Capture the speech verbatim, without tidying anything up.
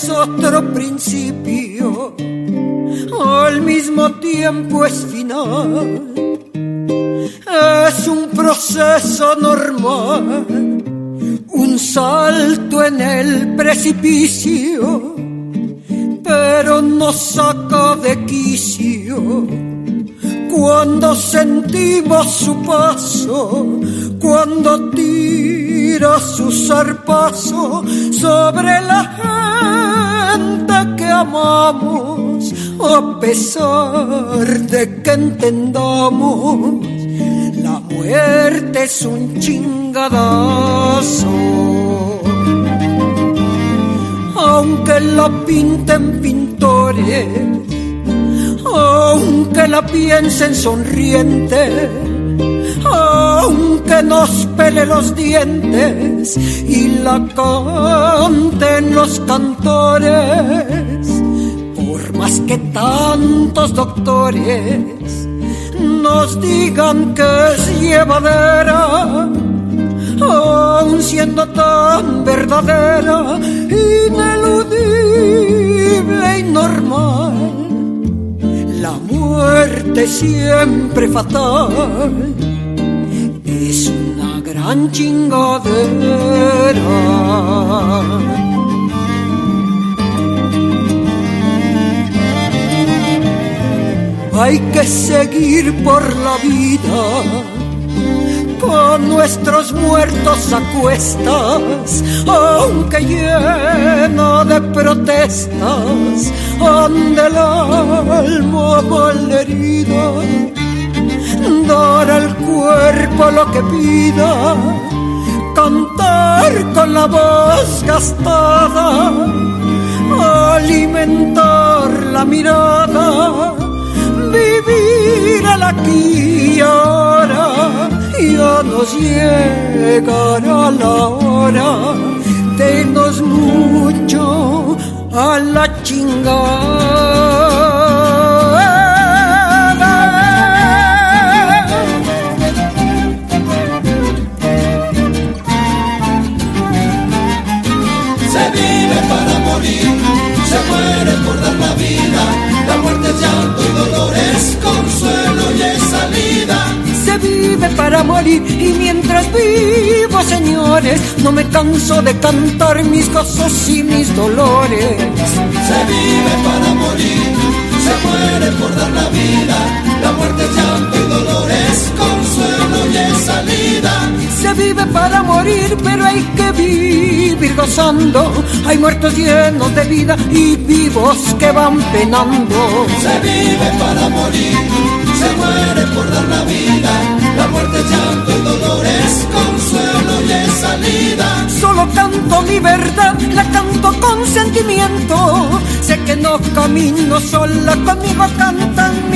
es otro principio, al mismo tiempo es final. Es un proceso normal, un salto en el precipicio, pero nos saca de quicio cuando sentimos su paso, cuando tira su zarpazo sobre la gente que amamos, a pesar de que entendamos la muerte es un chingadazo. Aunque la pinten pintores, aunque la piensen sonriente, aunque nos pele los dientes y la canten los cantores, por más que tantos doctores nos digan que es llevadera, aun siendo tan verdadera, ineludible y normal, la muerte siempre fatal es una gran chingadera. Hay que seguir por la vida con nuestros muertos a cuestas, aunque lleno de protestas, ande el alma malherida, dar al cuerpo lo que pida, cantar con la voz gastada, alimentar la mirada, vivir al aquí y ahora. Ya nos llegará la hora de irnos mucho a la chingada. Se vive para morir, se muere por dar la vida. La muerte es llanto y dolor, es consuelo y es salida. Se vive para morir y mientras vivo, señores, no me canso de cantar mis gozos y mis dolores. Se vive para morir, se muere por dar la vida. La muerte es llanto y dolor, es consuelo y es salida. Se vive para morir, pero hay que vivir gozando. Hay muertos llenos de vida y vivos que van penando. Se vive para morir, se muere por dar la vida. La muerte es llanto y dolor, es consuelo y es salida. Solo canto mi verdad, la canto con sentimiento. Sé que no camino sola, conmigo cantan